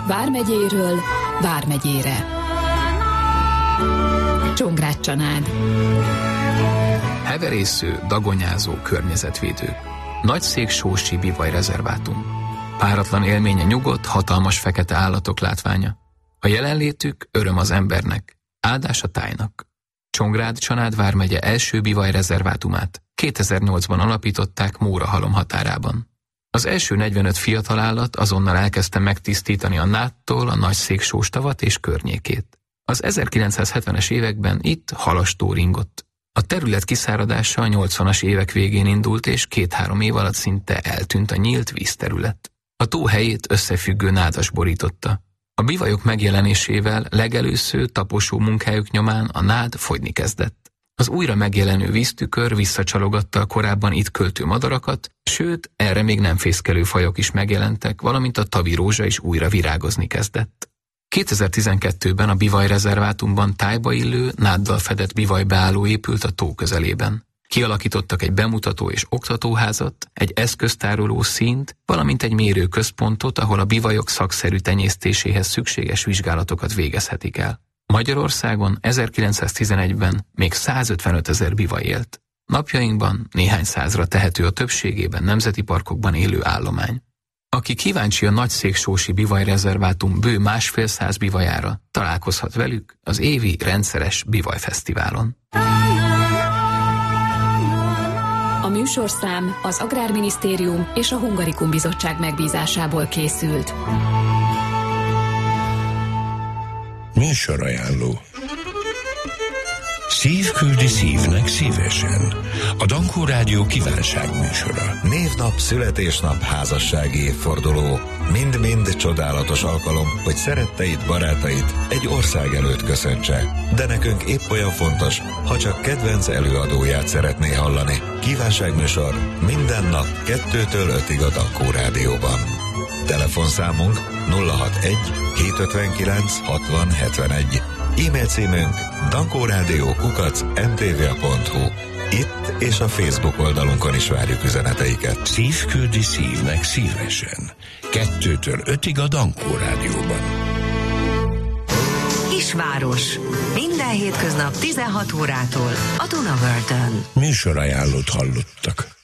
Vármegyéről Vármegyére. Csongrád-Csanád. Heverésző, dagonyázó környezetvédő. Nagyszéksósi bivajrezervátum. Páratlan élménye nyugodt, hatalmas fekete állatok látványa. A jelenlétük öröm az embernek, áldás a tájnak. Csongrád-Csanád vármegye első bivajrezervátumát 2008-ban alapították Mórahalom határában. Az első 45 fiatal állat azonnal elkezdte megtisztítani a Nádtól a Nagyszéksóstavat és környékét. Az 1970-es években itt halastó ringott. A terület kiszáradása a 80-as évek végén indult, és 2-3 év alatt szinte eltűnt a nyílt vízterület. A tó helyét összefüggő nádas borította. A bivajok megjelenésével legelőször taposó munkájuk nyomán a nád fogyni kezdett. Az újra megjelenő víztükör visszacsalogatta a korábban itt költő madarakat, sőt, erre még nem fészkelő fajok is megjelentek, valamint a tavi rózsa is újra virágozni kezdett. 2012-ben a bivajrezervátumban tájba illő, náddal fedett bivajbeálló épült a tó közelében. Kialakítottak egy bemutató és oktatóházat, egy eszköztároló színt, valamint egy mérőközpontot, ahol a bivajok szakszerű tenyésztéséhez szükséges vizsgálatokat végezhetik el. Magyarországon 1911-ben még 155 000 bivaj élt. Napjainkban néhány százra tehető a többségében nemzeti parkokban élő állomány. Aki kíváncsi a Nagyszéksósi bivajrezervátum bő 1,5 bivajára, találkozhat velük az évi rendszeres bivajfesztiválon. A műsorszám az Agrárminisztérium és a Hungarikum Bizottság megbízásából készült. Műsorajánló. Szív küldi szívnek szívesen. A Dankó Rádió kívánságműsora. Névnap, születésnap, házassági évforduló. Mind-mind csodálatos alkalom, hogy szeretteid, barátait egy ország előtt köszöntse. De nekünk épp olyan fontos, ha csak kedvenc előadóját szeretné hallani. Kívánságműsor minden nap 2-től 5-ig a Dankó Rádióban. Telefonszámunk 061 759 60 71. E-mail címünk dankórádió@mtva.hu. Itt és a Facebook oldalunkon is várjuk üzeneteiket. Szív küldi szívnek szívesen. 2-től 5-ig a Dankó Rádióban. Kisváros. Minden hétköznap 16 órától a Dunavörtön. Műsorajánlót hallottak.